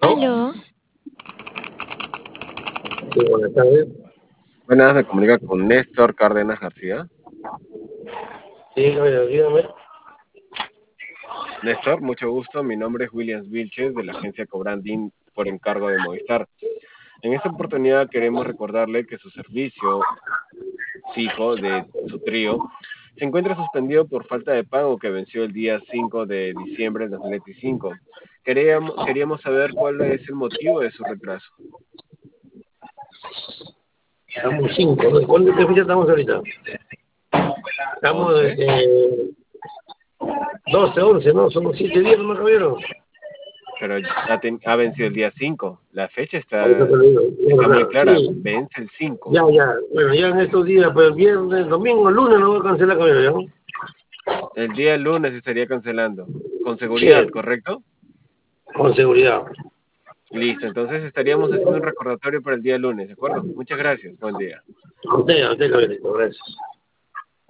¿No? Aló, Sí, buenas tardes. Buenas, me comunica con Néstor Cárdenas García. Sí, oye, dígame. Néstor, mucho gusto. Mi nombre es Williams Vilches de la agencia Cobranding por encargo de Movistar. En esta oportunidad queremos recordarle que su servicio fijo de su trío se encuentra suspendido por falta de pago que venció el día 5 de diciembre de 2025. Queríamos saber cuál es el motivo de su retraso. Estamos 5. ¿Cuándo qué fecha estamos ahorita? Estamos 11, desde 12, 11, ¿no? Somos 7 días, ¿no, caballero? pero ha vencido el día 5. La fecha Por eso te está, lo digo. Es está muy verdad. clara, Sí, vence el 5. ya. Bueno, ya en estos días, pues el viernes, domingo, lunes lo voy a cancelar, caballero, ¿ya? El día lunes estaría cancelando. Con seguridad, Sí, ¿correcto? con seguridad. Listo, entonces estaríamos haciendo un recordatorio para el día lunes, ¿de acuerdo? Muchas gracias, buen día. A usted, caballero, gracias.